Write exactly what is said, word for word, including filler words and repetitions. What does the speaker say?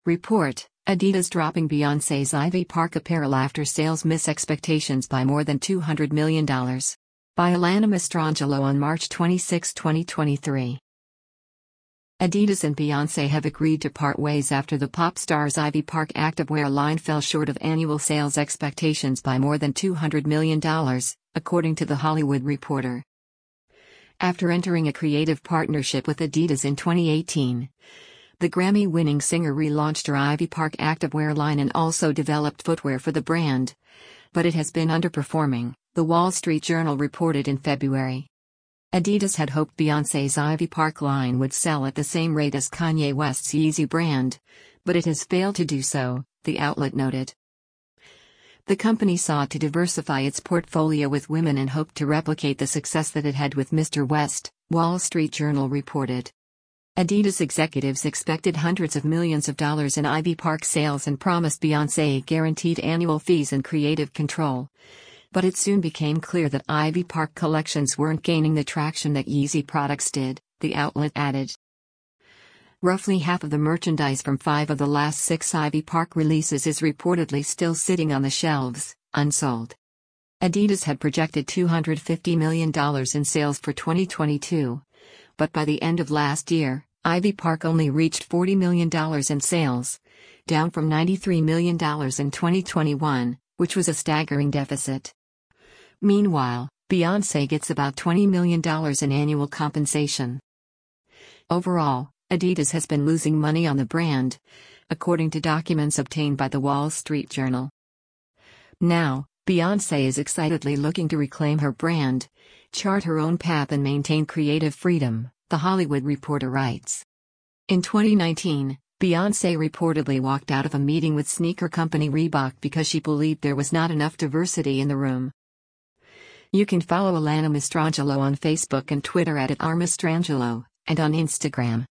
Report: Adidas dropping Beyoncé's Ivy Park apparel after sales miss expectations by more than two hundred million dollars. By Alana Mastrangelo on March twenty-sixth, twenty twenty-three. Adidas and Beyoncé have agreed to part ways after the pop star's Ivy Park activewear line fell short of annual sales expectations by more than two hundred million dollars, according to The Hollywood Reporter. After entering a creative partnership with Adidas in twenty eighteen, the Grammy-winning singer relaunched her Ivy Park activewear line and also developed footwear for the brand. But it has been underperforming, The Wall Street Journal reported in February. Adidas had hoped Beyoncé's Ivy Park line would sell at the same rate as Kanye West's Yeezy brand, but it has failed to do so, the outlet noted. The company sought to diversify its portfolio with women and hoped to replicate the success that it had with Mister West, Wall Street Journal reported. Adidas executives expected hundreds of millions of dollars in Ivy Park sales and promised Beyoncé guaranteed annual fees and creative control. But it soon became clear that Ivy Park collections weren't gaining the traction that Yeezy products did, the outlet added. Roughly half of the merchandise from five of the last six Ivy Park releases is reportedly still sitting on the shelves, unsold. Adidas had projected two hundred fifty million dollars in sales for twenty twenty-two. But by the end of last year, Ivy Park only reached forty million dollars in sales, down from ninety-three million dollars in twenty twenty-one, which was a staggering deficit. Meanwhile, Beyoncé gets about twenty million dollars in annual compensation. Overall, Adidas has been losing money on the brand, according to documents obtained by The Wall Street Journal. Now, Beyoncé is excitedly looking to reclaim her brand, chart her own path and maintain creative freedom, The Hollywood Reporter writes. In twenty nineteen, Beyoncé reportedly walked out of a meeting with sneaker company Reebok because she believed there was not enough diversity in the room. You can follow Alana Mastrangelo on Facebook and Twitter at, at r mastrangelo, and on Instagram